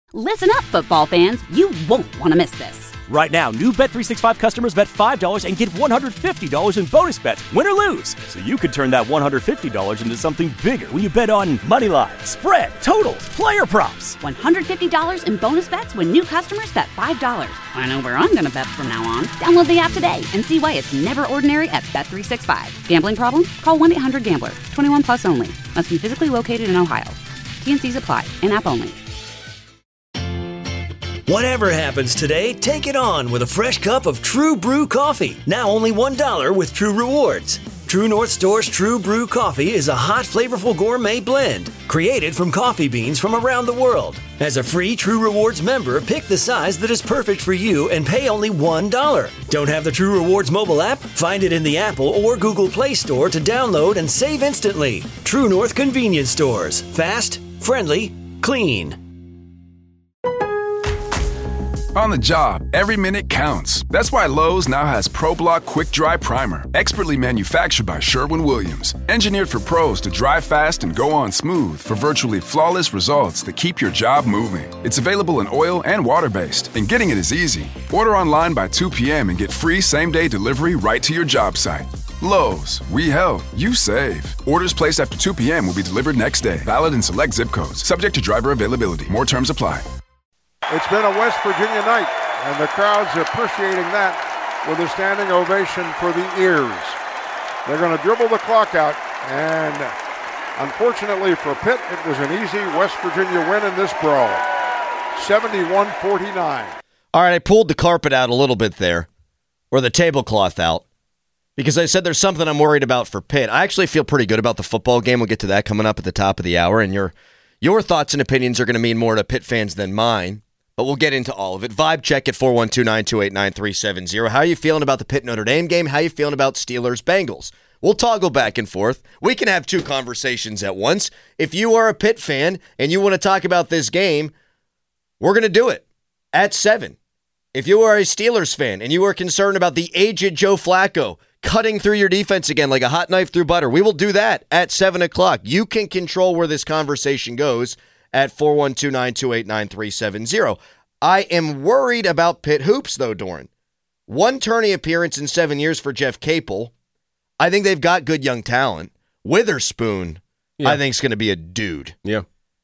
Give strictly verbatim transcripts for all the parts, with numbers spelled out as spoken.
Listen up, football fans. You won't want to miss this. Right now, new Bet three sixty-five customers bet five dollars and get one hundred fifty dollars in bonus bets, win or lose. So you could turn that one hundred fifty dollars into something bigger when you bet on money line, spread, totals, player props. one hundred fifty dollars in bonus bets when new customers bet five dollars. I know where I'm going to bet from now on. Download the app today and see why it's never ordinary at Bet three sixty-five. Gambling problem? Call one eight hundred gambler. twenty-one plus only. Must be physically located in Ohio. T N Cs apply. In-app only. Whatever happens today, take it on with a fresh cup of True Brew coffee. Now only one dollar with True Rewards. True North Store's True Brew coffee is a hot, flavorful gourmet blend created from coffee beans from around the world. As a free True Rewards member, pick the size that is perfect for you and pay only one dollar. Don't have the True Rewards mobile app? Find it in the Apple or Google Play Store to download and save instantly. True North Convenience Stores. Fast, friendly, clean. On the job, every minute counts. That's why Lowe's now has ProBlock Quick Dry Primer, expertly manufactured by Sherwin-Williams. Engineered for pros to dry fast and go on smooth for virtually flawless results that keep your job moving. It's available in oil and water-based, and getting it is easy. Order online by two p.m. and get free same-day delivery right to your job site. Lowe's, we help, you save. Orders placed after two p.m. will be delivered next day. Valid in select zip codes. Subject to driver availability. More terms apply. It's been a West Virginia night, and the crowd's appreciating that with a standing ovation for the ears. They're going to dribble the clock out, and unfortunately for Pitt, it was an easy West Virginia win in this brawl, seventy-one forty-nine. All right, I pulled the carpet out a little bit there, or the tablecloth out, because I said there's something I'm worried about for Pitt. I actually feel pretty good about the football game. We'll get to that coming up at the top of the hour, and your your thoughts and opinions are going to mean more to Pitt fans than mine. But we'll get into all of it. Vibe check at four one two, nine two eight, nine three seven zero. How are you feeling about the Pitt Notre Dame game? How are you feeling about Steelers Bengals? We'll toggle back and forth. We can have two conversations at once. If you are a Pitt fan and you want to talk about this game, we're going to do it at seven. If you are a Steelers fan and you are concerned about the aged Joe Flacco cutting through your defense again like a hot knife through butter, we will do that at seven o'clock. You can control where this conversation goes at four one two, nine two eight, nine three seven zero. I am worried about Pitt hoops, though, Doran. One tourney appearance in seven years for Jeff Capel. I think they've got good young talent. Witherspoon, yeah. I think, is going to be a dude. Yeah.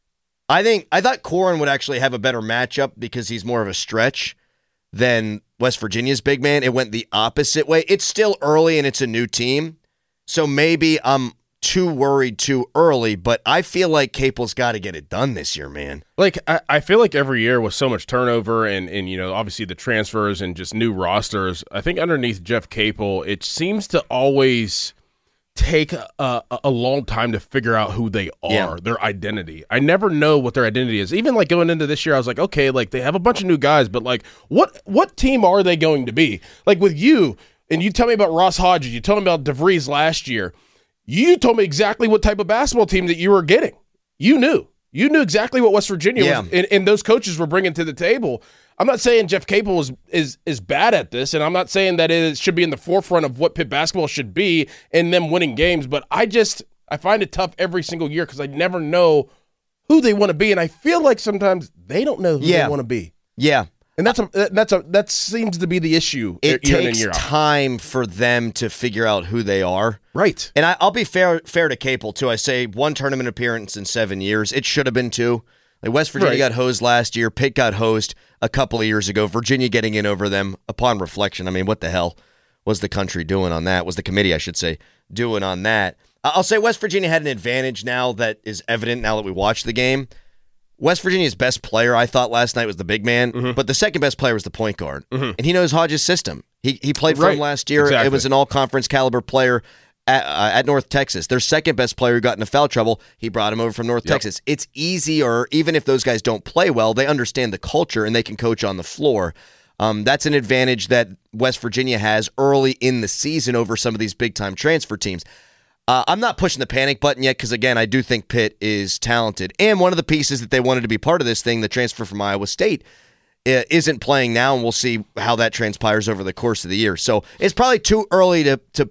I think I thought Corrin would actually have a better matchup because he's more of a stretch than West Virginia's big man. It went the opposite way. It's still early, and it's a new team, so maybe I'm too worried too early, but I feel like Capel's got to get it done this year, man. Like, I, I feel like every year with so much turnover and, and, you know, obviously the transfers and just new rosters, I think underneath Jeff Capel, it seems to always take a, a long time to figure out who they are, yeah. their identity. I never know what their identity is. Even, like, going into this year, I was like, okay, like, they have a bunch of new guys, but, like, what what team are they going to be? Like, with you, and you tell me about Ross Hodges, you tell me about DeVries last year, you told me exactly what type of basketball team that you were getting. You knew. You knew exactly what West Virginia yeah. was, and, and those coaches were bringing to the table. I'm not saying Jeff Capel is, is is bad at this, and I'm not saying that it should be in the forefront of what Pitt basketball should be and them winning games, but I just I find it tough every single year because I never know who they want to be, and I feel like sometimes they don't know who yeah. they want to be. Yeah. And that's a that's a that seems to be the issue. It year takes in year out. time for them to figure out who they are. Right. And I, I'll be fair fair to Capel, too. I say one tournament appearance in seven years. It should have been two. Like West Virginia right. got hosed last year. Pitt got hosed a couple of years ago. Virginia getting in over them upon reflection. I mean, what the hell was the country doing on that? Was the committee, I should say, doing on that? I'll say West Virginia had an advantage now that is evident now that we watched the game. West Virginia's best player, I thought, last night was the big man, mm-hmm. but the second best player was the point guard. Mm-hmm. And he knows Hodges' system. He he played for right. him last year. Exactly. It was an all-conference caliber player at, uh, at North Texas. Their second best player who got into foul trouble, he brought him over from North yep. Texas. It's easy, or even if those guys don't play well, they understand the culture and they can coach on the floor. Um, that's an advantage that West Virginia has early in the season over some of these big-time transfer teams. Uh, I'm not pushing the panic button yet because, again, I do think Pitt is talented. And one of the pieces that they wanted to be part of this thing, the transfer from Iowa State, uh, isn't playing now, and we'll see how that transpires over the course of the year. So it's probably too early to to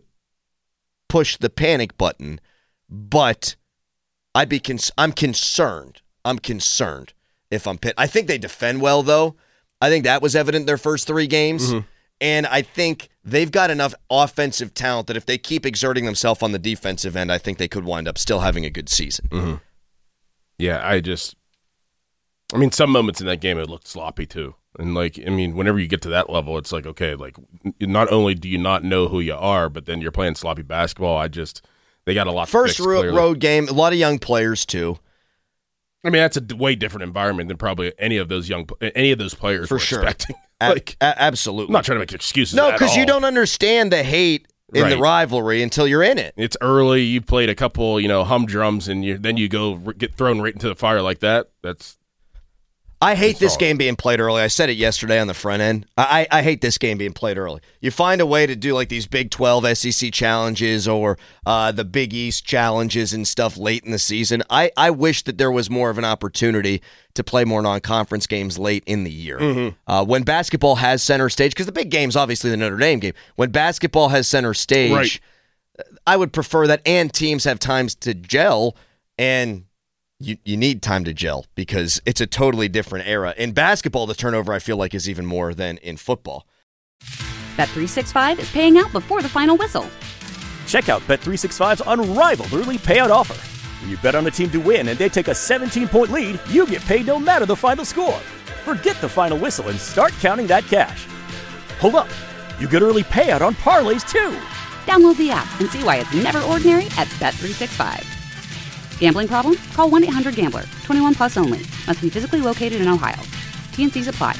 push the panic button, but I'd be cons- I'm concerned. I'm concerned if I'm Pitt. I think they defend well, though. I think that was evident in their first three games. Mm-hmm. And I think they've got enough offensive talent that if they keep exerting themselves on the defensive end, I think they could wind up still having a good season. Mm-hmm. Yeah, I just – I mean, some moments in that game it looked sloppy too. And, like, I mean, whenever you get to that level, it's like, okay, like, not only do you not know who you are, but then you're playing sloppy basketball. I just – they got a lot First to fix, road, road game, a lot of young players too. I mean, that's a way different environment than probably any of those young, any of those players For were sure. expecting. like, a- absolutely. I'm not trying to make excuses. No, because you don't understand the hate in right. the rivalry until you're in it. It's early. You played a couple, you know, humdrums, and you, then you go get thrown right into the fire like that. That's. I hate this solid. game being played early. I said it yesterday on the front end. I, I hate this game being played early. You find a way to do like these Big twelve S E C challenges or uh, the Big East challenges and stuff late in the season. I, I wish that there was more of an opportunity to play more non-conference games late in the year. Mm-hmm. Uh, when basketball has center stage, because the big game's obviously the Notre Dame game. When basketball has center stage, right. I would prefer that, and teams have times to gel, and You you need time to gel because it's a totally different era. In basketball, the turnover, I feel like, is even more than in football. Bet three sixty-five is paying out before the final whistle. Check out Bet three sixty-five's unrivaled early payout offer. When you bet on a team to win and they take a seventeen-point lead, you get paid no matter the final score. Forget the final whistle and start counting that cash. Hold up. You get early payout on parlays, too. Download the app and see why it's never ordinary at Bet three sixty-five. Gambling problem? Call one eight hundred gambler. twenty-one plus only. Must be physically located in Ohio. T and C's apply.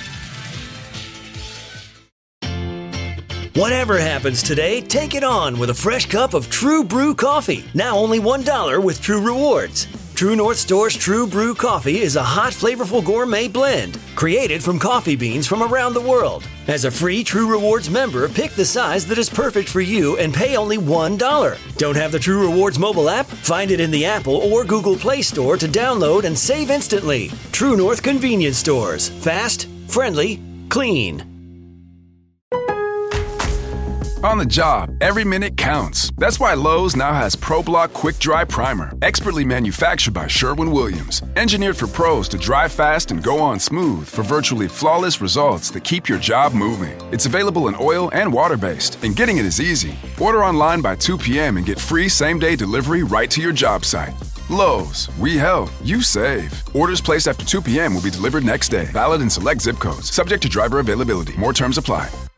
Whatever happens today, take it on with a fresh cup of True Brew coffee. Now only one dollar with True Rewards. True North Store's True Brew coffee is a hot, flavorful gourmet blend created from coffee beans from around the world. As a free True Rewards member, pick the size that is perfect for you and pay only one dollar. Don't have the True Rewards mobile app? Find it in the Apple or Google Play Store to download and save instantly. True North Convenience Stores. Fast, friendly, clean. On the job, every minute counts. That's why Lowe's now has ProBlock Quick Dry Primer, expertly manufactured by Sherwin-Williams. Engineered for pros to dry fast and go on smooth for virtually flawless results that keep your job moving. It's available in oil and water-based, and getting it is easy. Order online by two p.m. and get free same-day delivery right to your job site. Lowe's, we help, you save. Orders placed after two p.m. will be delivered next day. Valid in select zip codes. Subject to driver availability. More terms apply.